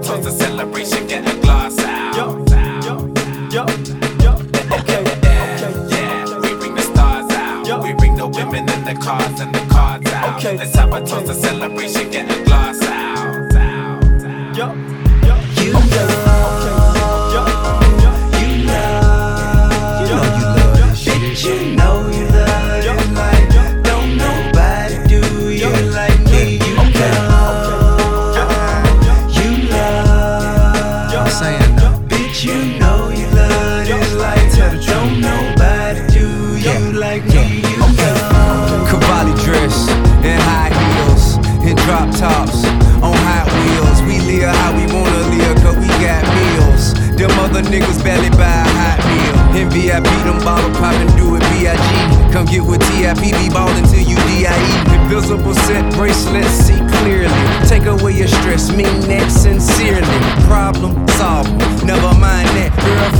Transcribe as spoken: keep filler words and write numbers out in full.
toast to celebration, get a glass out. Yo, yo, yo, yo. Okay, yeah, yeah. We bring the stars out. Yo. We bring the women and the cars and the cards out. Okay. Let's have a toast to celebration, get a glass out. out, out. yo, yo. You love, Yo, you love, you know you love this shit. Bitch, you know you love Yo. it like don't nobody do you like me. You love, you love. Yo. Saying no, bitch, you know you love it like don't nobody do you like me. You love. Cavalli dress and high heels and drop tops on Hot Wheels. We live how we wanna live, cause we got meals. Them other niggas barely buy a hot meal. In V I P, them bottle poppin', do it B I G. Come get with T I P, be ballin' till you D I E. Invisible set bracelets, see clearly. Take away your stress, mean that sincerely. Problem solved, never mind that. Girl,